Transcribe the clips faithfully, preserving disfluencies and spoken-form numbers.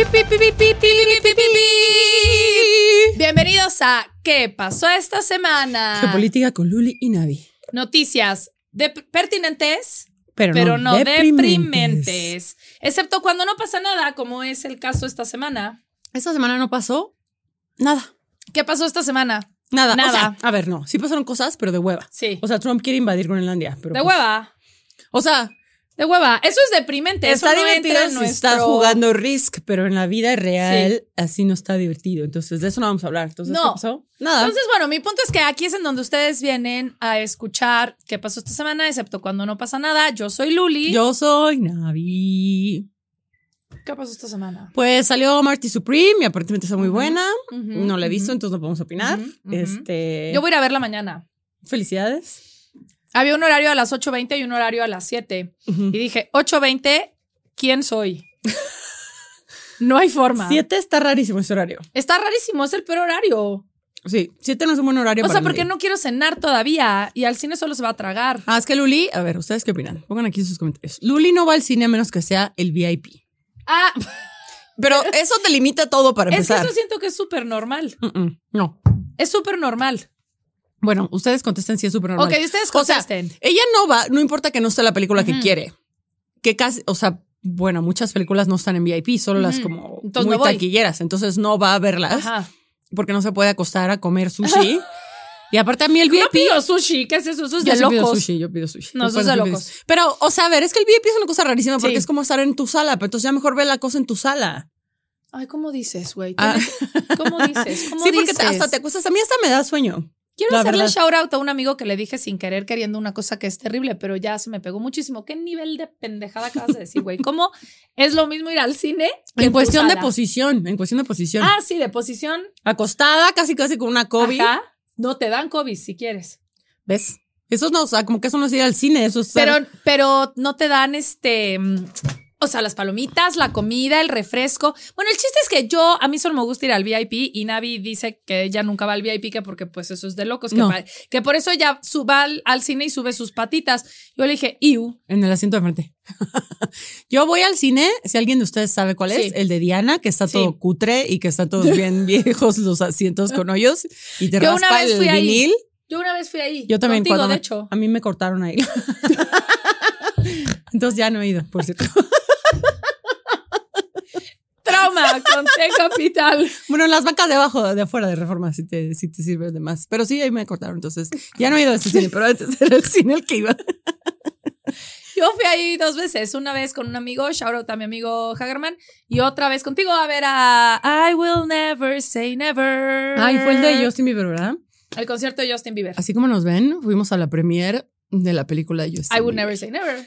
Bienvenidos a ¿Qué pasó esta semana? Geopolítica con Luli y Navi. Noticias de pertinentes, pero, pero no, no deprimentes. deprimentes. Excepto cuando no pasa nada, como es el caso esta semana. Esta semana no pasó nada. ¿Qué pasó esta semana? Nada. Nada. O sea, a ver, no. Sí pasaron cosas, pero de hueva. Sí. O sea, Trump quiere invadir Groenlandia. Pero De pues, hueva. O sea, De hueva. Eso es deprimente. está Eso no divertido entra en si nuestro... está jugando Risk, pero en la vida real Sí. así no está divertido. Entonces, de eso no vamos a hablar. Entonces, No. ¿qué pasó? Nada. Entonces, bueno, mi punto es que aquí es en donde ustedes vienen a escuchar qué pasó esta semana, excepto cuando no pasa nada. Yo soy Luli. Yo soy Navi. ¿Qué pasó esta semana? Pues salió Marty Supreme y aparentemente está muy Ujú, buena. ujú, No la he visto, ujú. entonces no podemos opinar. Ujú, ujú. Este. Yo voy a ir a verla mañana. Felicidades. Había un horario a las ocho veinte y un horario a las siete. Ujú. Y dije, ocho veinte, ¿quién soy? No hay forma. Siete está rarísimo ese horario. Está rarísimo, es el peor horario. Sí, siete no es un buen horario O para sea, porque nadie. no quiero cenar todavía y al cine solo se va a tragar. Ah, es que Luli, a ver, ¿ustedes qué opinan? Pongan aquí sus comentarios. Luli no va al cine a menos que sea el V I P. Ah, Pero eso te limita todo para es que empezar. eso siento que es súper normal. Mm-mm, no. Es súper normal. Bueno, ustedes contesten si es súper normal. Ok, ustedes O sea, contesten. ella no va, no importa que no esté la película que Ujú. quiere. Que casi, o sea, bueno, muchas películas no están en V I P, solo las Ujú. como Entonces muy no voy. taquilleras. Entonces no va a verlas Ajá. porque no se puede acostar a comer sushi. Y aparte a mí el V I No P... pido sushi, ¿qué es eso? Eso es Yo de sí pido locos. sushi, yo pido sushi. No, eso es Después de yo pido locos. sushi. Pero, o sea, a ver, es que el V I P es una cosa rarísima porque Sí. es como estar en tu sala, pero entonces ya mejor ve la cosa en tu sala. Ay, ¿cómo dices, güey? Ah. ¿Cómo dices? ¿Cómo Sí, porque dices? te- hasta te acuestas. A mí hasta me da sueño. Quiero La hacerle verdad. shout out a un amigo que le dije sin querer queriendo una cosa que es terrible, pero ya se me pegó muchísimo. ¿Qué nivel de pendejada acabas de decir, güey? ¿Cómo es lo mismo ir al cine que En tu cuestión de sala? posición, en cuestión de posición. Ah, sí, de posición. Acostada, casi casi con una COVID. Ajá. No te dan COVID si quieres. ¿Ves? Eso no, o sea, como que eso no es ir al cine, eso es... Pero, pero no te dan este... mm, O sea, las palomitas, la comida, el refresco. Bueno, el chiste es que yo, a mí solo me gusta ir al V I P y Navi dice que ella nunca va al V I P que porque pues eso es de locos. Que, No. pa- que por eso ella su- va al, al cine y sube sus patitas. Yo le dije, iu. En el asiento de frente. Yo voy al cine, si alguien de ustedes sabe cuál es, Sí. el de Diana, que está Sí. todo cutre y que están todos bien viejos los asientos con hoyos y te Yo una raspa vez el fui ahí. vinil. Yo una vez fui ahí. Yo también Contigo, cuando de me- hecho. a mí me cortaron ahí. Entonces ya no he ido, por cierto. Trauma con T Capital. Bueno, en las bancas de abajo, de afuera de Reforma, si te, si te sirve de más. Pero sí, ahí me cortaron, entonces ya no he ido a ese cine, pero antes era el cine el que iba. Yo fui ahí dos veces. Una vez con un amigo, shout out a mi amigo Hagerman, y otra vez contigo a ver a I Will Never Say Never. Ay, fue el de Justin Bieber, ¿verdad? El concierto de Justin Bieber. Así como nos ven, fuimos a la premiere de la película de Justin I Will Bieber. Never Say Never.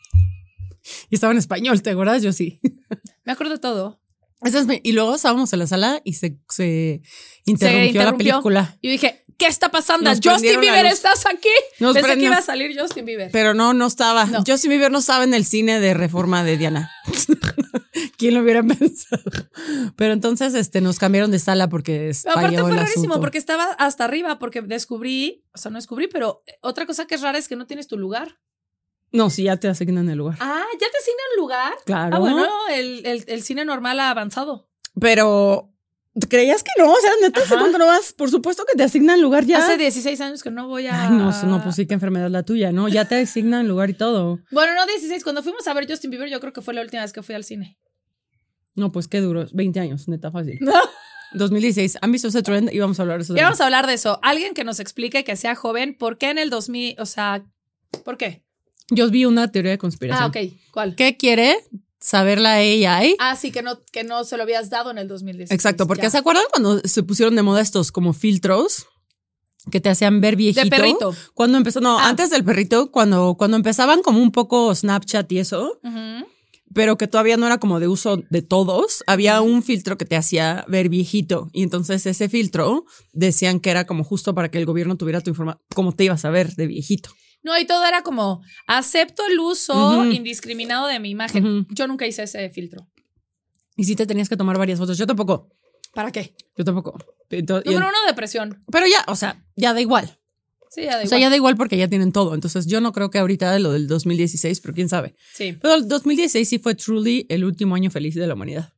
Y estaba en español, ¿te acuerdas? Yo sí. Me acuerdo de todo. Esa es mi- y luego estábamos en la sala y se, se interrumpió, Se interrumpió. la película. Y dije, ¿qué está pasando? Nos Justin prendieron la Bieber, luz. ¿estás aquí? Nos Pensé prendió- que iba a salir Justin Bieber. Pero no, no estaba. No. Justin Bieber no estaba en el cine de Reforma de Diana. ¿Quién lo hubiera pensado? Pero entonces este, nos cambiaron de sala porque Pero aparte falló fue el rarísimo asunto. porque estaba hasta arriba, porque descubrí, o sea, no descubrí, pero otra cosa que es rara es que no tienes tu lugar. No, sí, ya te asignan el lugar. Ah, ¿ya te asignan lugar? Claro. Ah, bueno, el, el, el cine normal ha avanzado. Pero, ¿creías que no? O sea, neta, ¿hace Ajá. cuánto no vas? Por supuesto que te asignan lugar ya. Hace dieciséis años que no voy a... Ay, no, no, pues sí, qué enfermedad la tuya, ¿no? Ya te asignan lugar y todo. Bueno, no dieciséis. Cuando fuimos a ver Justin Bieber, yo creo que fue la última vez que fui al cine. No, pues qué duro. veinte años, neta, fácil. No. dos mil dieciséis. ¿Han visto ese trend? Y vamos a hablar de eso. Y vamos a hablar de eso. Alguien que nos explique que sea joven, ¿por qué en el dos mil? O sea, ¿por qué? Yo vi una teoría de conspiración. Ah, ok. ¿Cuál? ¿Qué quiere saber la A I? Ah, sí, que no, que no se lo habías dado en el dos mil dieciséis. Exacto, porque Ya. ¿se acuerdan cuando se pusieron de moda estos como filtros que te hacían ver viejito? De perrito. Cuando empezó, no, Ah. antes del perrito, cuando, cuando empezaban como un poco Snapchat y eso, Ujú. pero que todavía no era como de uso de todos, había un filtro que te hacía ver viejito. Y entonces ese filtro decían que era como justo para que el gobierno tuviera tu información, como te ibas a ver de viejito. No, y todo era como, acepto el uso Ujú. indiscriminado de mi imagen. Ujú. Yo nunca hice ese filtro. Y sí te tenías que tomar varias fotos. Yo tampoco. ¿Para qué? Yo tampoco. Entonces, Número uno, depresión. pero ya, o sea, ya da igual. Sí, ya da O igual. sea, ya da igual porque ya tienen todo. Entonces, yo no creo que ahorita lo del dos mil dieciséis, pero quién sabe. Sí. Pero el dos mil dieciséis sí fue truly el último año feliz de la humanidad.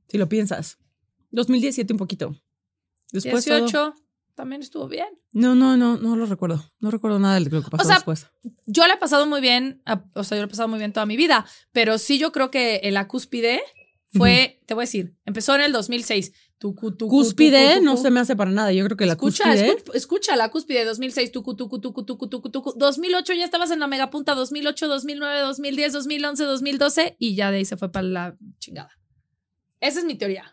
Si lo piensas. dos mil diecisiete un poquito. Después dieciocho todo... también estuvo bien. No, no, no, no lo recuerdo. No recuerdo nada de lo que pasó O sea, después. Yo la he pasado muy bien, o sea, yo la he pasado muy bien toda mi vida, pero sí yo creo que la cúspide fue, uh-huh. te voy a decir, empezó en el dos mil seis. Tucu, tucu, cúspide tucu, tucu. No se me hace para nada. Yo creo que la escucha, cúspide... Escucha, escucha la cúspide, dos mil seis, tucu, tucu, tucu, tucu, tucu, tucu. dos mil ocho ya estabas en la megapunta, dos mil ocho, dos mil nueve, dos mil diez, dos mil once, dos mil doce y ya de ahí se fue para la chingada. Esa es mi teoría.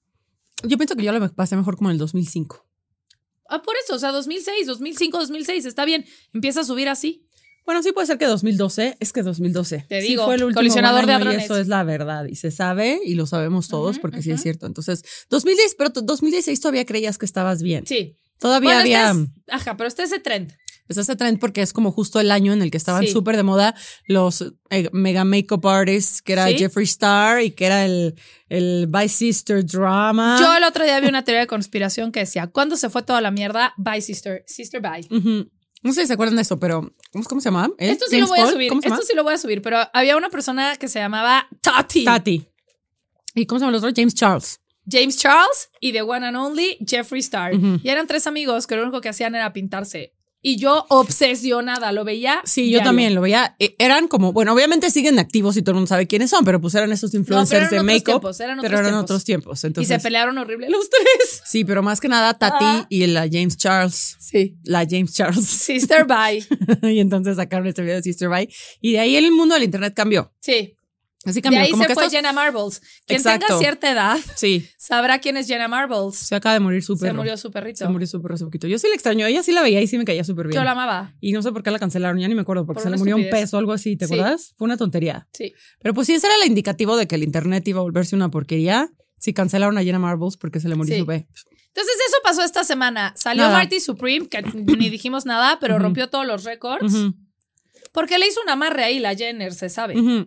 Yo pienso que yo la pasé mejor como en el dos mil cinco. Ah, por eso, o sea, dos mil seis, dos mil cinco, dos mil seis, está bien. Empieza a subir así. Bueno, sí puede ser que dos mil doce, es que dos mil doce. Te digo, sí fue el último colisionador de año hadrones. Y eso es la verdad. Y se sabe y lo sabemos todos uh-huh, porque uh-huh. sí es cierto. Entonces, dos mil diez, pero dos mil dieciséis todavía creías que estabas bien. Sí. Todavía bueno, había... Este es, ajá, pero está ese trend. Está ese trend porque es como justo el año en el que estaban súper sí. de moda los eh, mega makeup artists, que era ¿Sí? Jeffree Star y que era el, el Bye Sister drama. Yo el otro día vi una teoría de conspiración que decía, ¿cuándo se fue toda la mierda? Bye Sister, Sister Bye. Uh-huh. No sé si se acuerdan de eso, pero ¿cómo, cómo se llama? ¿Eh? Esto sí James lo voy Paul? a subir, esto sí lo voy a subir, pero había una persona que se llamaba Tati. Tati. ¿Y cómo se llama el otro? James Charles. James Charles y the one and only Jeffree Star. Uh-huh. Y eran tres amigos que lo único que hacían era pintarse. Y yo obsesionada, lo veía. Sí, yo también lo veía. Eran como, bueno, obviamente siguen activos y todo el mundo sabe quiénes son, pero pues eran esos influencers no, de make-up. Eran pero eran tiempos. otros tiempos. Entonces, y se pelearon horrible los tres. Sí, pero más que nada Tati ah. y la James Charles. Sí. La James Charles. Sister Bye. Y entonces sacaron este video de Sister Bye. Y de ahí el mundo del internet cambió. Sí. Así cambió. De ahí como se que fue estos... Jenna Marbles. Quien Exacto. tenga cierta edad sí. sabrá quién es Jenna Marbles. Se acaba de morir su perro. Se murió su perrito. Se murió su perro hace poquito. Yo sí la extraño. Ella sí la veía y sí me caía súper bien. Yo la amaba. Y no sé por qué la cancelaron. Ya ni me acuerdo. Porque por se le murió estupidez. un pez o algo así. ¿Te sí. acuerdas? Fue una tontería. Sí. Pero pues sí, ese era el indicativo de que el internet iba a volverse una porquería. Si cancelaron a Jenna Marbles porque se le murió sí. su pez. Entonces eso pasó esta semana. Salió nada. Marty Supreme, que ni dijimos nada, pero uh-huh. rompió todos los récords. Uh-huh. Porque le hizo un amarre ahí la Jenner, se sabe. Uh-huh.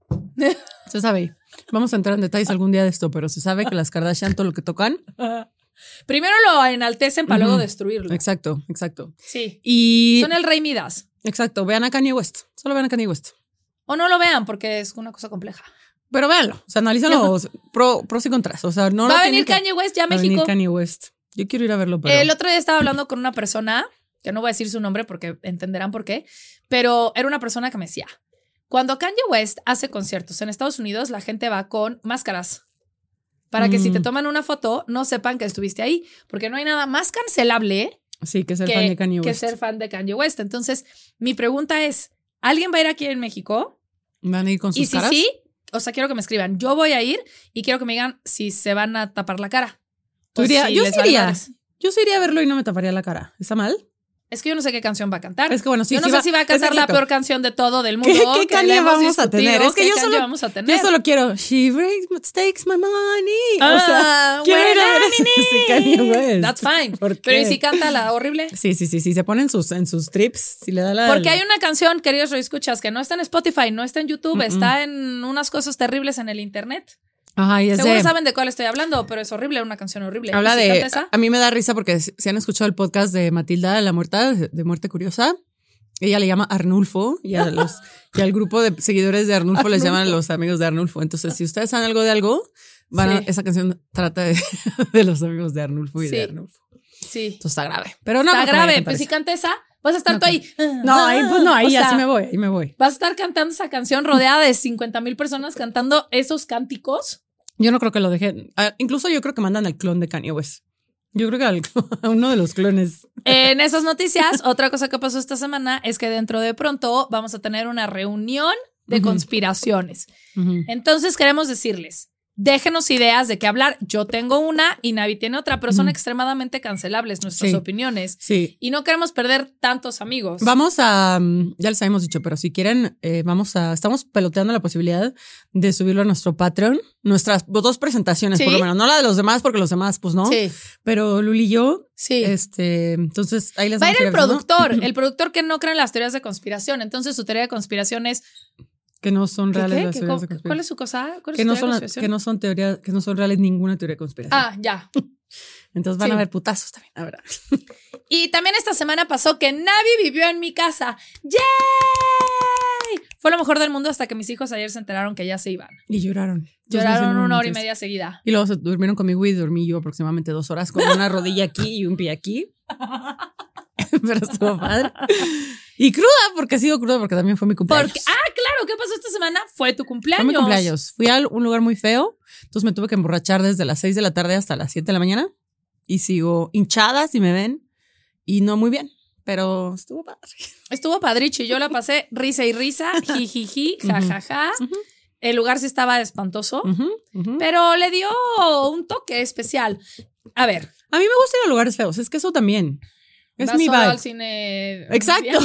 Se sabe. Vamos a entrar en detalles algún día de esto, pero se sabe que las Kardashian todo lo que tocan. Primero lo enaltecen para uh-huh. luego destruirlo. Exacto, exacto. Sí. Y son el rey Midas. Exacto. Vean a Kanye West. Solo vean a Kanye West. O no lo vean porque es una cosa compleja. Pero véanlo. O sea, analízalo pro, pros y contras. O sea, no va a venir que... Kanye West ya a México. Va a venir Kanye West. Yo quiero ir a verlo, pero... El otro día estaba hablando con una persona, que no voy a decir su nombre porque entenderán por qué, pero era una persona que me decía, cuando Kanye West hace conciertos en Estados Unidos, la gente va con máscaras para que mm. si te toman una foto no sepan que estuviste ahí, porque no hay nada más cancelable sí, que ser que, fan de Kanye West. que ser fan de Kanye West. Entonces, mi pregunta es, ¿alguien va a ir aquí en México? ¿Van a ir con sus y si caras? sí, o sea, quiero que me escriban, yo voy a ir y quiero que me digan si se van a tapar la cara. ¿Tú iría, si yo, sí iría, yo sí iría a verlo y no me taparía la cara. ¿Está mal? Es que yo no sé qué canción va a cantar. Es que bueno, sí, yo no sí sé va, si va a cantar la peor canción de todo del mundo. ¿Qué, qué Kanye vamos a tener? Es que ¿Qué yo solo, vamos a tener? yo solo quiero She breaks, takes my money. Ah, o sea, quiero ir a ver ese Kanye West. That's fine. Pero ¿y si canta la horrible? Sí, sí, sí, sí. Se pone en sus, en sus trips. Si le da la... Porque hay una canción, queridos reescuchas, que no está en Spotify, no está en YouTube, mm-mm. está en unas cosas terribles en el internet. Ajá, y seguro de, saben de cuál estoy hablando, pero es horrible, una canción horrible. Habla ¿Y si de... esa? A mí me da risa porque si han escuchado el podcast de Matilda, la muerta, de Muerte Curiosa, ella le llama Arnulfo y, a los, y al grupo de seguidores de Arnulfo, Arnulfo les llaman los amigos de Arnulfo. Entonces, si ustedes saben algo de algo, van a, sí. esa canción trata de, de los amigos de Arnulfo y sí. de Arnulfo. Sí. Entonces está grave. Pero no, está no grave, pues si canta esa, vas a estar no, tú ahí. No, ahí, pues no, ahí o ya sea, sí me voy, ahí me voy. Vas a estar cantando esa canción rodeada de cincuenta mil personas cantando esos cánticos. Yo no creo que lo dejen. Uh, incluso yo creo que mandan al clon de Kanye West. Yo creo que al, a uno de los clones. En esas noticias, otra cosa que pasó esta semana es que dentro de pronto vamos a tener una reunión de uh-huh. conspiraciones. Uh-huh. Entonces queremos decirles, déjenos ideas de qué hablar. Yo tengo una y Navi tiene otra, pero son uh-huh. extremadamente cancelables nuestras sí. opiniones. Sí. Y no queremos perder tantos amigos. Vamos a, ya les habíamos dicho, pero si quieren, eh, vamos a, estamos peloteando la posibilidad de subirlo a nuestro Patreon. Nuestras dos presentaciones, ¿sí? Por lo menos. No la de los demás, porque los demás, pues no. Sí. Pero Luli y yo, sí. este, entonces ahí les va a ir el avisando. productor, el productor que no cree en las teorías de conspiración. Entonces su teoría de conspiración es que no son reales ¿Qué? las ¿Qué? teorías de conspiración. ¿Cuál es su cosa? ¿Cuál es que, su no teoría son, de conspiración? que no son teoría, que no son reales ninguna teoría de conspiración. Ah, ya. Entonces van sí. a haber putazos también. A ver. Y también esta semana pasó que Navi vivió en mi casa. ¡Yay! Fue lo mejor del mundo hasta que mis hijos ayer se enteraron que ya se iban. Y lloraron. Lloraron una hora y media seguida. Y luego se durmieron conmigo y dormí yo aproximadamente dos horas con una rodilla aquí y un pie aquí. Pero estuvo padre. Y cruda, porque ha sido cruda, porque también fue mi cumpleaños. Porque, ah, claro, ¿qué pasó esta semana? Fue tu cumpleaños. Fue mi cumpleaños. Fui a un lugar muy feo, entonces me tuve que emborrachar desde las seis de la tarde hasta las siete de la mañana. Y sigo hinchada, si me ven, y no muy bien, pero estuvo padre. Estuvo padricho y yo la pasé risa y risa, jijiji, jajaja. Uh-huh. El lugar sí estaba espantoso, uh-huh, uh-huh. pero le dio un toque especial. A ver. A mí me gusta ir a lugares feos, es que eso también. Es mi vibe. Al cine. Exacto.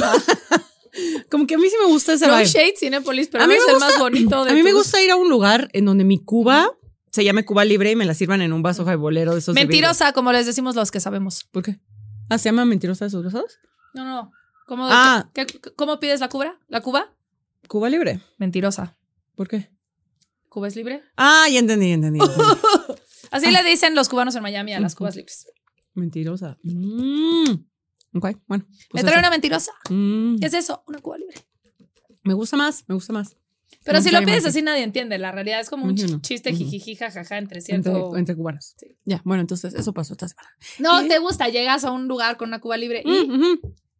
Como que a mí sí me gusta ese no vibe. Shade Cinépolis, pero a mí no es gusta, el más bonito de A mí tus... me gusta ir a un lugar en donde mi Cuba se llame Cuba Libre y me la sirvan en un vaso jaibolero de esos. Mentirosa, de como les decimos los que sabemos. ¿Por qué? Ah, ¿se llama mentirosa esos vasos? No, no. ¿Cómo, ah. ¿qué, qué, ¿Cómo pides la Cuba? ¿La Cuba? Cuba Libre. Mentirosa. ¿Por qué? ¿Cuba es libre? Ah, ya entendí, ya entendí. Ya entendí. Así ah. le dicen los cubanos en Miami a las Cubas libres. Mentirosa. Mm. Ok, bueno. Pues me trae una mentirosa. Mm. ¿Qué es eso? Una Cuba libre. Me gusta más, me gusta más. Pero me si lo pides así nadie entiende. La realidad es como un uh-huh. chiste uh-huh. jijiji, jajaja entre cierto... Entre, entre cubanos. Sí. Ya, bueno, entonces eso pasó esta semana. No, ¿Y? ¿Te gusta? Llegas a un lugar con una Cuba libre y... Uh-huh.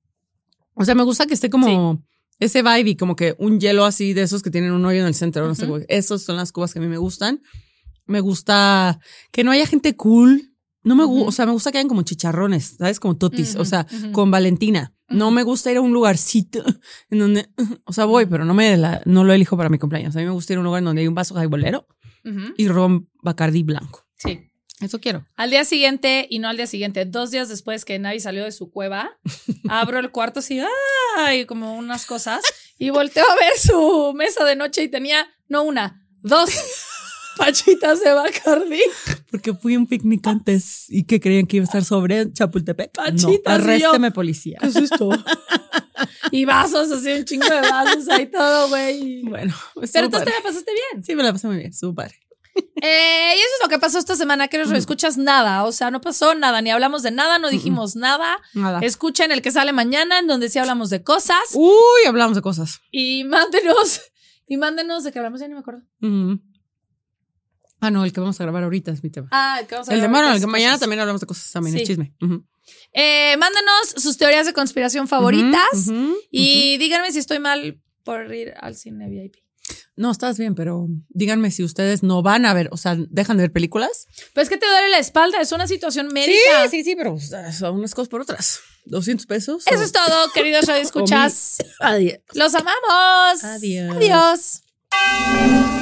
O sea, me gusta que esté como... Sí. Ese vibe y como que un hielo así de esos que tienen un hoyo en el centro. Uh-huh. No sé, esos son las cubas que a mí me gustan. Me gusta que no haya gente cool. No me gusta, uh-huh. o sea, me gusta que hayan como chicharrones, ¿sabes? Como totis, uh-huh. o sea, uh-huh. con Valentina. Uh-huh. No me gusta ir a un lugarcito en donde, o sea, voy, pero no me la, no lo elijo para mi cumpleaños. A mí me gusta ir a un lugar en donde hay un vaso jaibolero uh-huh. y ron Bacardí blanco. Sí. Eso quiero. Al día siguiente, y no al día siguiente, dos días después que Navi salió de su cueva, abro el cuarto así, ¡ay! Como unas cosas, y volteo a ver su mesa de noche y tenía, no una, dos pachitas de Bacardí. Porque fui a un picnic antes y que creían que iba a estar sobre Chapultepec. Pachitas. No, arrésteme, policía. ¿Qué es esto? Y vasos, así un chingo de vasos ahí todo, güey. Bueno. Pero tú te la pasaste bien. Sí, me la pasé muy bien, estuvo padre. Eh, y eso es lo que pasó esta semana, que no escuchas nada, o sea, no pasó nada, ni hablamos de nada, no dijimos nada. Nada. Escuchen el que sale mañana, en donde sí hablamos de cosas. Uy, hablamos de cosas. Y mándenos, y mándenos de qué hablamos, ya ni me acuerdo. Uh-huh. Ah, no, el que vamos a grabar ahorita es mi tema. Ah, el que vamos a el grabar. El de el que mañana también hablamos de cosas, también sí. Es chisme. Uh-huh. Eh, mándanos sus teorías de conspiración favoritas uh-huh, uh-huh, y uh-huh. díganme si estoy mal por ir al cine V I P. No, estás bien, pero díganme si ustedes no van a ver, o sea, dejan de ver películas. Pues que te duele la espalda, es una situación médica. Sí, sí, sí, pero son unas cosas por otras. doscientos pesos. Eso o... es todo, queridos radioescuchas. Adiós. Los amamos. Adiós. Adiós.